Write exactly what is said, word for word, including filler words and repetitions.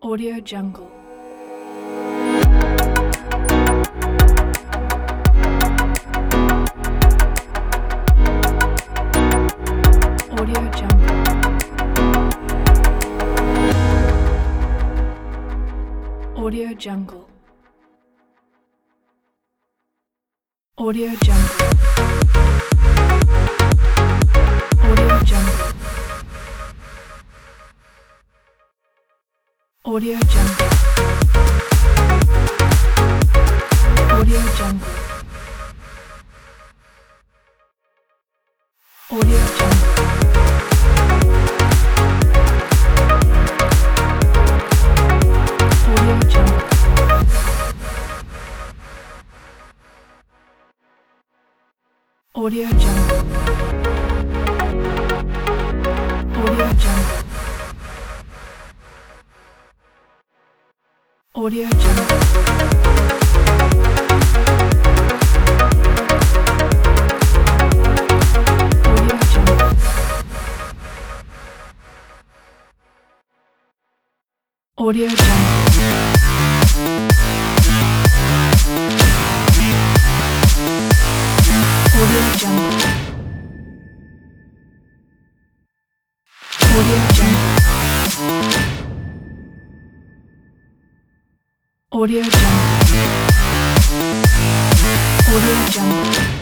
Audio Jungle. Audio Jungle. Audio Jungle. Audio Jungle. Audio Jungle. Audio Jungle. Audio Jungle. Audio Jungle. Audio Jungle. Audio Jungle. Audio Jungle. Audio Jungle. Audio Jungle. Audio Jungle. Audio Jungle. Audio Jungle. Audio Jungle. Audio Jungle.